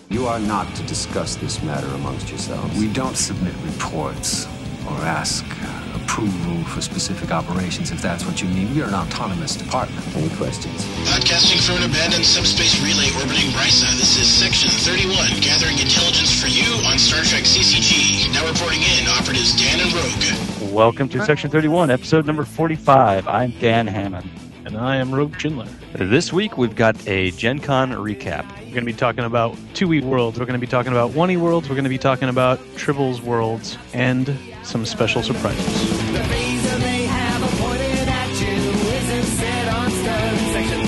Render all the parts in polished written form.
You are not to discuss this matter amongst yourselves. We don't submit reports or ask approval for specific operations, if that's what you mean. We are an autonomous department. Any questions? Podcasting from an abandoned subspace relay orbiting Risa, this is Section 31, gathering intelligence for you on Star Trek CCG. Now reporting in, operatives Dan and Rogue. Welcome to Section 31, episode number 45. I'm Dan Hammond. And I am Rogue Schindler. This week, we've got a Gen Con recap. We're going to be talking about 2E worlds. We're going to be talking about 1E worlds. We're going to be talking about Tribbles worlds and some special surprises. The phaser they have appointed at you isn't set on stone. Section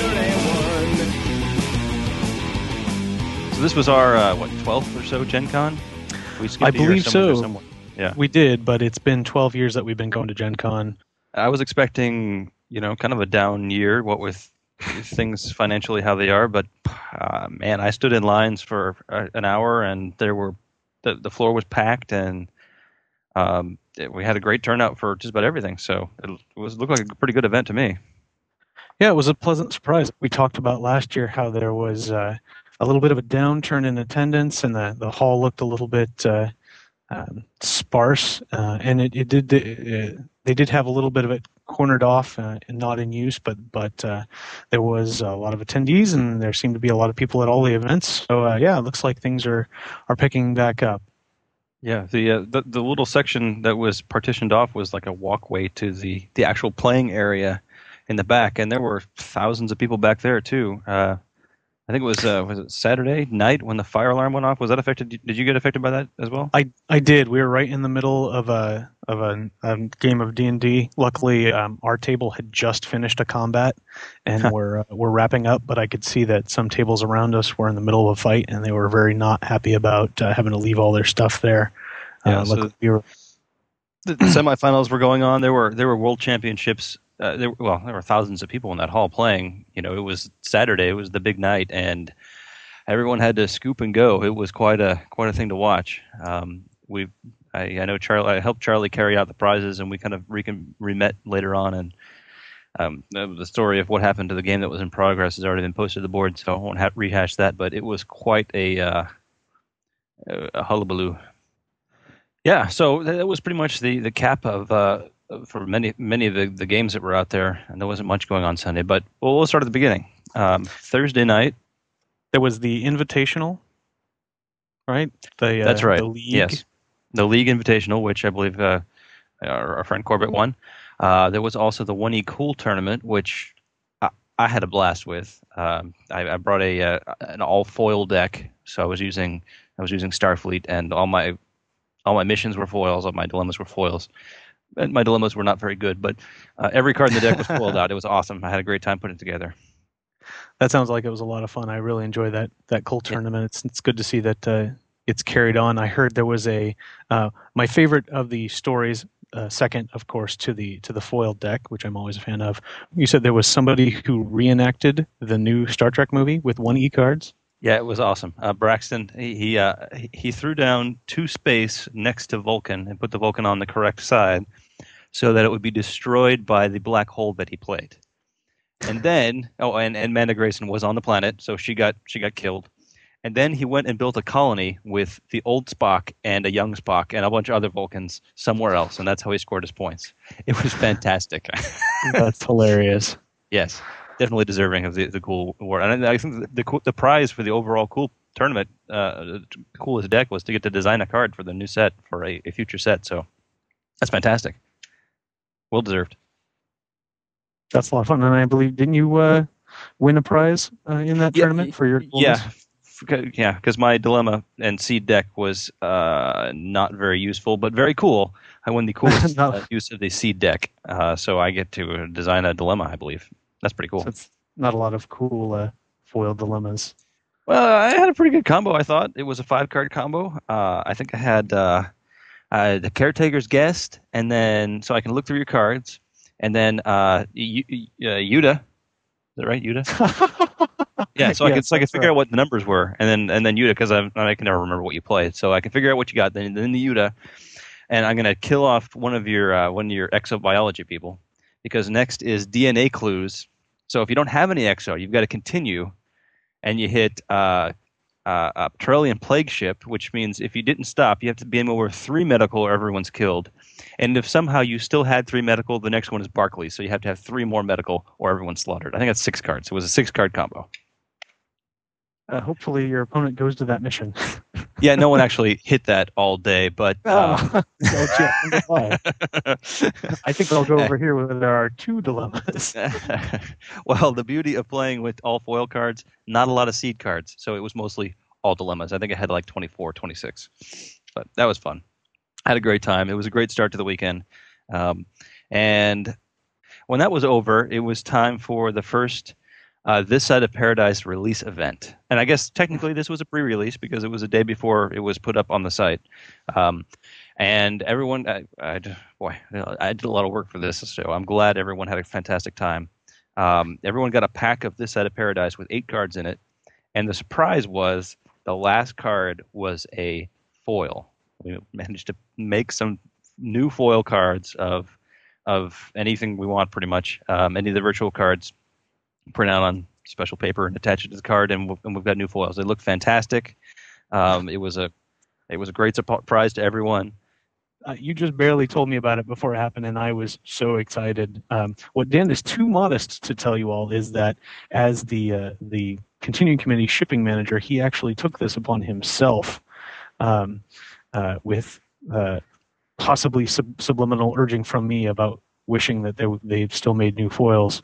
31. So this was our, 12th or so Gen Con? We skipped I a year believe so. somewhere. Yeah. We did, but it's been 12 years that we've been going to Gen Con. I was expecting, kind of a down year, what with things financially how they are, but man, I stood in lines for an hour, and the floor was packed, and we had a great turnout for just about everything. So it looked like a pretty good event to me. Yeah, it was a pleasant surprise. We talked about last year how there was a little bit of a downturn in attendance, and the hall looked a little bit sparse, and they did have a little bit of it cornered off and not in use, but there was a lot of attendees, and there seemed to be a lot of people at all the events. So it looks like things are picking back up. Yeah, the little section that was partitioned off was like a walkway to the actual playing area in the back, and there were thousands of people back there too. I think it was it Saturday night when the fire alarm went off? Was that affected? Did you get affected by that as well? I did. We were right in the middle of a game of D&D. Luckily, our table had just finished a combat, and we're wrapping up. But I could see that some tables around us were in the middle of a fight, and they were very not happy about having to leave all their stuff there. The semifinals were going on. There were world championships. There were thousands of people in that hall playing. It was Saturday. It was the big night, and everyone had to scoop and go. It was quite a thing to watch. I know Charlie. I helped Charlie carry out the prizes, and we kind of re-met later on. And the story of what happened to the game that was in progress has already been posted to the board, so I won't rehash that. But it was quite a hullabaloo. Yeah, so that was pretty much the cap of. For many of the games that were out there, and there wasn't much going on Sunday. But we'll start at the beginning. Thursday night, there was the Invitational, right? That's right. The League. Yes, the League Invitational, which I believe our friend Corbett won. There was also the 1E Cool Tournament, which I had a blast with. I brought an all foil deck, so I was using Starfleet, and all my missions were foils, all my dilemmas were foils. And my dilemmas were not very good, but every card in the deck was foiled out. It was awesome. I had a great time putting it together. That sounds like it was a lot of fun. I really enjoyed that Cool tournament. It's good to see that it's carried on. I heard there was my favorite of the stories, second, of course, to the foiled deck, which I'm always a fan of. You said there was somebody who reenacted the new Star Trek movie with 1E cards. Yeah, it was awesome. Braxton, he threw down 2 space next to Vulcan and put the Vulcan on the correct side so that it would be destroyed by the black hole that he played. And then, and Amanda Grayson was on the planet, so she got killed. And then he went and built a colony with the old Spock and a young Spock and a bunch of other Vulcans somewhere else, and that's how he scored his points. It was fantastic. That's hilarious. Yes. Definitely deserving of the cool award, and I think the prize for the overall cool tournament, the coolest deck, was to get to design a card for the new set for a future set. So that's fantastic. Well deserved. That's a lot of fun, and I believe didn't you win a prize in that tournament for your coolness? Yeah, because my dilemma and seed deck was not very useful, but very cool. I won the coolest use of the seed deck, so I get to design a dilemma, I believe. That's pretty cool. So it's not a lot of cool foil dilemmas. Well, I had a pretty good combo, I thought. It was a 5-card combo. I think I had the Caretaker's Guest, and then, so I can look through your cards, and then Yuta. Is that right, Yuta? Yeah, so I could figure out what the numbers were, and then Yuta, because I can never remember what you played. So I can figure out what you got, then the Yuta, and I'm going to kill off one of your exobiology people. Because next is DNA clues. So if you don't have any exo, you've got to continue, and you hit a Trellian plague ship, which means if you didn't stop, you have to beam over 3 medical or everyone's killed. And if somehow you still had 3 medical, the next one is Barclay, so you have to have 3 more medical or everyone's slaughtered. I think that's 6 cards. It was a 6-card combo. Hopefully your opponent goes to that mission. Yeah, no one actually hit that all day, but I think I'll go over here where there are 2 dilemmas. well, the beauty of playing with all foil cards, not a lot of seed cards, so it was mostly all dilemmas. I think I had like 24, 26, but that was fun. I had a great time. It was a great start to the weekend. And when that was over, it was time for the first This Side of Paradise release event. And I guess technically this was a pre-release because it was a day before it was put up on the site. And everyone, I did a lot of work for this, so I'm glad everyone had a fantastic time. Everyone got a pack of This Side of Paradise with 8 cards in it. And the surprise was the last card was a foil. We managed to make some new foil cards of anything we want, pretty much. Any of the virtual cards, print out on special paper and attach it to the card, and we've got new foils. They look fantastic. It was a great surprise to everyone. You just barely told me about it before it happened, and I was so excited. What Dan is too modest to tell you all is that as the Continuing Committee shipping manager, he actually took this upon himself with possibly subliminal urging from me about wishing that they still made new foils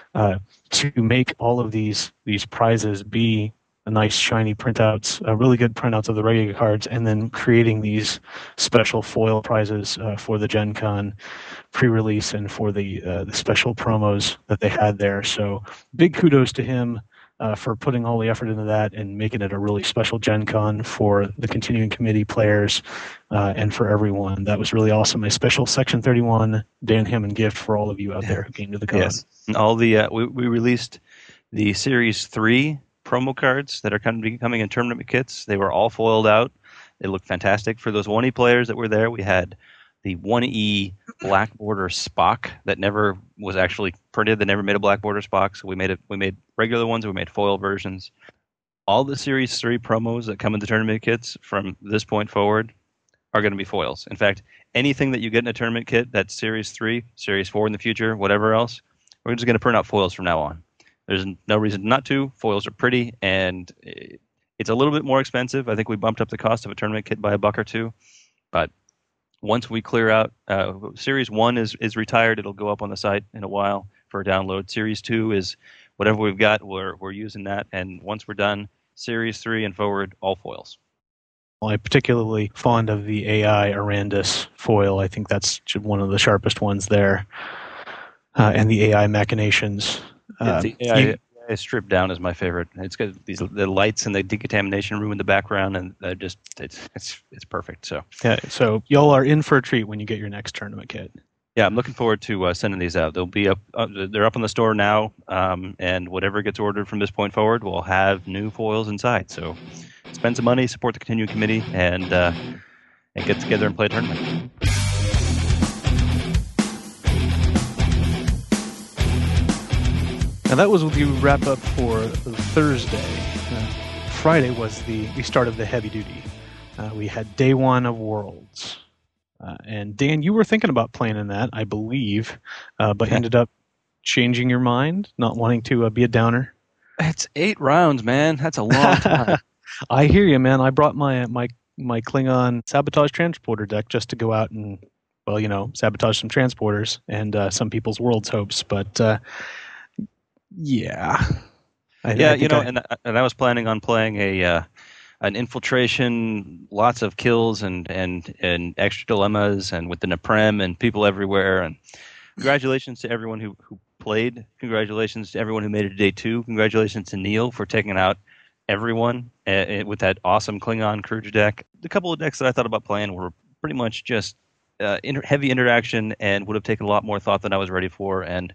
to make all of these prizes be nice shiny printouts, really good printouts of the regular cards, and then creating these special foil prizes for the Gen Con pre-release and for the special promos that they had there. So big kudos to him for putting all the effort into that and making it a really special Gen Con for the Continuing Committee players and for everyone. That was really awesome. A special Section 31 Dan Hammond gift for all of you out there who came to the con. Yes. And all the we released the Series 3 promo cards that are kind of becoming in tournament kits. They were all foiled out. They looked fantastic. For those 1E players that were there, we had the 1E black border Spock that never was actually printed. They never made a black border Spock, so we made regular ones. We made foil versions. All the Series 3 promos that come in the tournament kits from this point forward are going to be foils. In fact, anything that you get in a tournament kit that's Series 3, Series 4 in the future, whatever else, we're just going to print out foils from now on. There's no reason not to. Foils are pretty, and it's a little bit more expensive. I think we bumped up the cost of a tournament kit by $1 or $2. But once we clear out, Series 1 is retired. It'll go up on the site in a while for a download. Series 2 is whatever we've got. We're using that. And once we're done, Series 3 and forward, all foils. Well, I'm particularly fond of the AI Arandis foil. I think that's one of the sharpest ones there. And the AI Machinations. The AI stripped down is my favorite. It's got the lights and the decontamination room in the background, and it's perfect. So yeah, so y'all are in for a treat when you get your next tournament kit. Yeah, I'm looking forward to sending these out. They'll be up. They're up in the store now, and whatever gets ordered from this point forward will have new foils inside. So spend some money, support the Continuing Committee, and get together and play a tournament. Now that was the wrap up for Thursday. Friday was the start of the heavy duty. We had day 1 of Worlds. And Dan, you were thinking about playing in that, I believe, but ended up changing your mind, not wanting to be a downer. It's 8 rounds, man. That's a long time. I hear you, man. I brought my Klingon Sabotage Transporter deck just to go out and, sabotage some transporters and some people's world's hopes, but... Yeah. And I was planning on playing an infiltration, lots of kills and extra dilemmas, and with the Neprem and people everywhere. And congratulations to everyone who played. Congratulations to everyone who made it to day 2. Congratulations to Neil for taking out everyone with that awesome Klingon Kruge deck. The couple of decks that I thought about playing were pretty much just heavy interaction and would have taken a lot more thought than I was ready for. And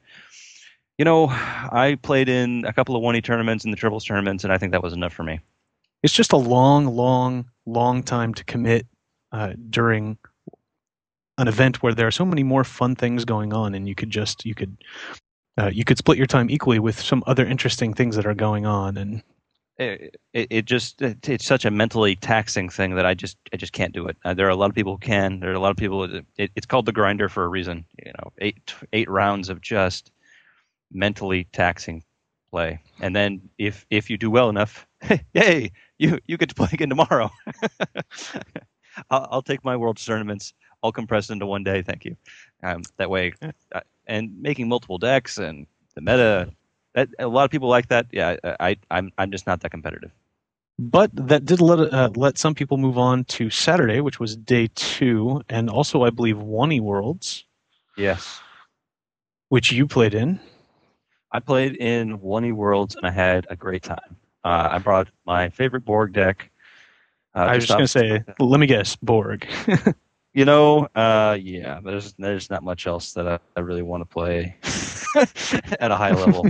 I played in a couple of 1E tournaments and the triples tournaments, and I think that was enough for me. It's just a long time to commit during an event where there are so many more fun things going on, and you could split your time equally with some other interesting things that are going on. And it's such a mentally taxing thing that I just can't do it. There are a lot of people who can. There are a lot of people. It's called the grinder for a reason. You know, eight rounds of just mentally taxing play, and then if you do well enough, yay, you get to play again tomorrow. I'll take my world tournaments all compressed into one day. Thank you. That way, and making multiple decks and the meta. A lot of people like that. Yeah, I'm just not that competitive. But that did let some people move on to Saturday, which was day 2, and also I believe Wonny Worlds. Yes, which you played in. I played in Wonny Worlds and I had a great time. I brought my favorite Borg deck. I was just going to say, let me guess, Borg. You know, yeah, there's not much else that I really want to play at a high level.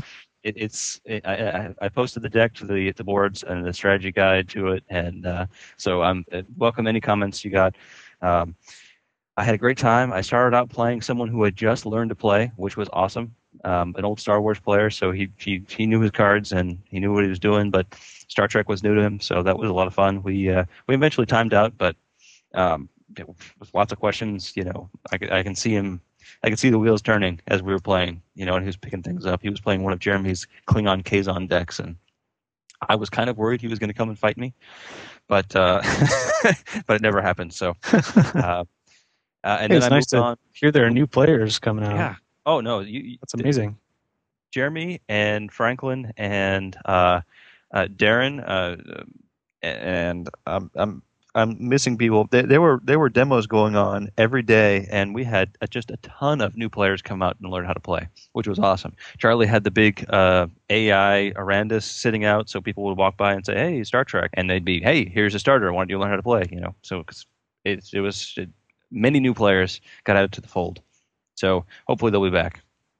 I posted the deck to the boards and the strategy guide to it, and so I'm welcome any comments you got. I had a great time. I started out playing someone who had just learned to play, which was awesome. An old Star Wars player, so he knew his cards and he knew what he was doing, but Star Trek was new to him, so that was a lot of fun. We eventually timed out, but with lots of questions, you know, I can see him. I could see the wheels turning as we were playing, you know, and he was picking things up. He was playing one of Jeremy's Klingon Kazon decks, and I was kind of worried he was going to come and fight me, but but it never happened. So, and then I nice moved on. Hear there are new players coming out. Yeah. Oh no, that's amazing. Jeremy and Franklin and Darren, and I'm missing people. There were demos going on every day, and we had just a ton of new players come out and learn how to play, which was awesome. Charlie had the big AI Arandis sitting out, so people would walk by and say, "Hey, Star Trek," and they'd be, "Hey, here's a starter. Why don't you learn how to play?" You know, so many new players got added to the fold. So hopefully they'll be back.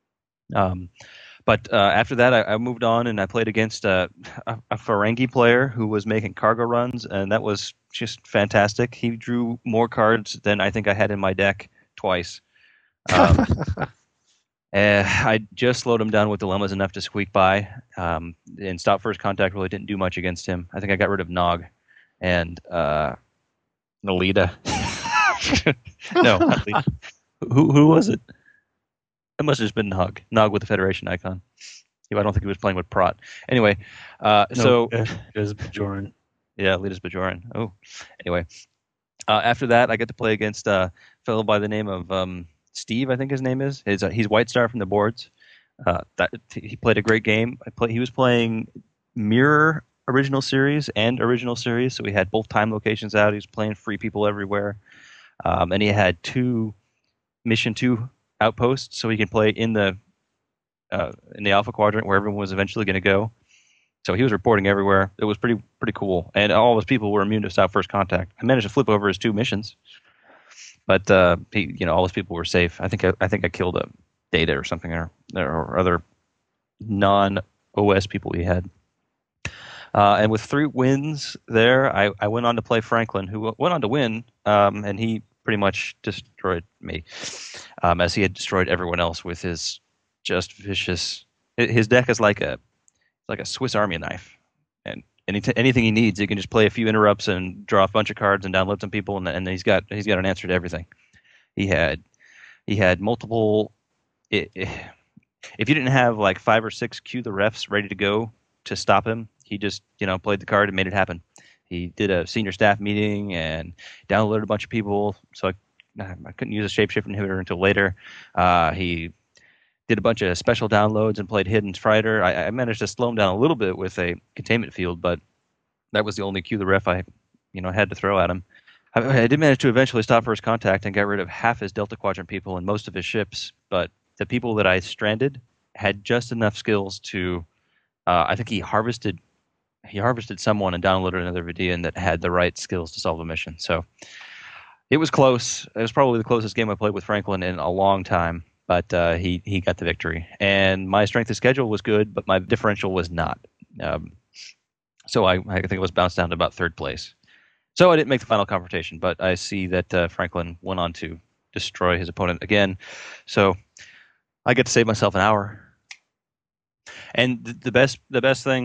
But after that, I moved on and I played against a Ferengi player who was making cargo runs, and that was just fantastic. He drew more cards than I think I had in my deck twice. I just slowed him down with dilemmas enough to squeak by. And Stop First Contact really didn't do much against him. I think I got rid of Nog and Nolita. No, not Lita. Who was it? It must have just been Nog with the Federation icon. I don't think he was playing with Prot. Anyway, Litas Bajoran. Yeah, Litas Bajoran. Oh, anyway. After that, I get to play against a fellow by the name of Steve, I think his name is. He's White Star from the boards. He played a great game. He was playing Mirror Original Series and Original Series, so he had both time locations out. He was playing free people everywhere. And he had 2 Mission 2 outposts, so he can play in the Alpha Quadrant where everyone was eventually going to go. So he was reporting everywhere. It was pretty cool, and all of his people were immune to Stop First Contact. I managed to flip over his 2 missions, but all his people were safe. I think I killed a Data or something, or other non-OS people he had. And with 3 wins there, I went on to play Franklin, who went on to win, and he pretty much destroyed me, as he had destroyed everyone else with his just vicious. His deck is like a Swiss Army knife, and anything he needs, he can just play a few interrupts and draw a bunch of cards and download some people, and he's got an answer to everything. He had multiple. If you didn't have like 5 or 6 cue the refs ready to go to stop him, he just played the card and made it happen. He did a senior staff meeting and downloaded a bunch of people, so I couldn't use a shapeshift inhibitor until later. He did a bunch of special downloads and played Hidden Fighter. I managed to slow him down a little bit with a containment field, but that was the only cue the ref I had to throw at him. I did manage to eventually Stop First Contact and got rid of half his Delta Quadrant people and most of his ships, but the people that I stranded had just enough skills to. I think he harvested someone and downloaded another Vidian that had the right skills to solve the mission. So it was close. It was probably the closest game I played with Franklin in a long time, but he got the victory. And my strength of schedule was good, but my differential was not. So I think it was bounced down to about 3rd place. So I didn't make the final confrontation, but I see that Franklin went on to destroy his opponent again. So I get to save myself an hour. And the best thing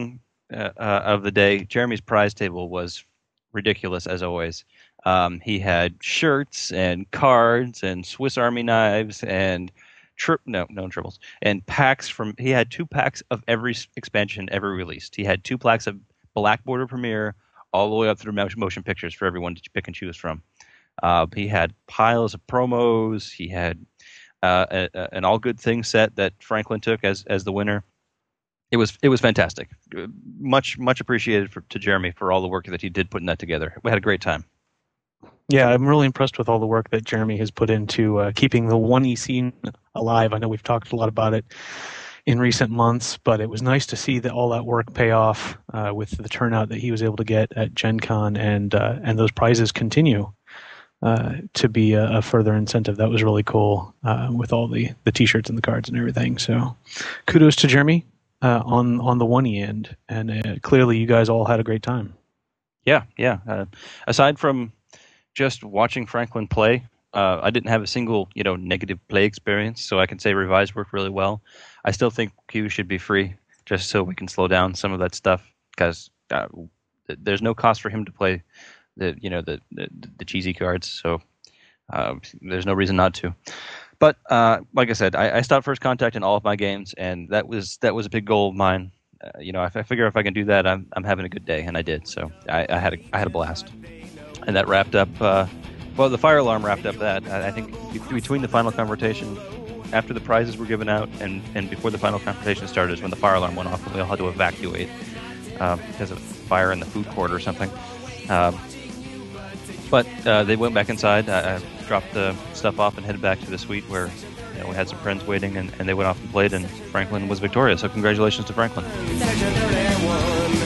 of the day. Jeremy's prize table was ridiculous as always. He had shirts and cards and Swiss Army knives and triples and packs from. He had 2 packs of every expansion ever released. He had 2 packs of Black Border Premiere all the way up through motion pictures for everyone to pick and choose from. He had piles of promos. He had an All Good Things set that Franklin took as the winner. It was fantastic. Much appreciated to Jeremy for all the work that he did putting that together. We had a great time. Yeah, I'm really impressed with all the work that Jeremy has put into keeping the 1E scene alive. I know we've talked a lot about it in recent months, but it was nice to see that all that work pay off with the turnout that he was able to get at Gen Con, and those prizes continue to be a further incentive. That was really cool with all the T-shirts and the cards and everything. So kudos to Jeremy on the 1E end, and clearly you guys all had a great time. Yeah. Aside from just watching Franklin play, I didn't have a single negative play experience, so I can say Revise worked really well. I still think Q should be free, just so we can slow down some of that stuff, because there's no cost for him to play the cheesy cards, so there's no reason not to. But like I said, I stopped First Contact in all of my games, and that was a big goal of mine. If I figure if I can do that, I'm having a good day, and I did. So I had a blast, and that wrapped up. The fire alarm wrapped up that. I think between the final confrontation, after the prizes were given out, and before the final confrontation started, is when the fire alarm went off, and we all had to evacuate because of fire in the food court or something. But they went back inside. I dropped the stuff off and headed back to the suite where we had some friends waiting, and they went off and played, and Franklin was victorious. So congratulations to Franklin. Section 31.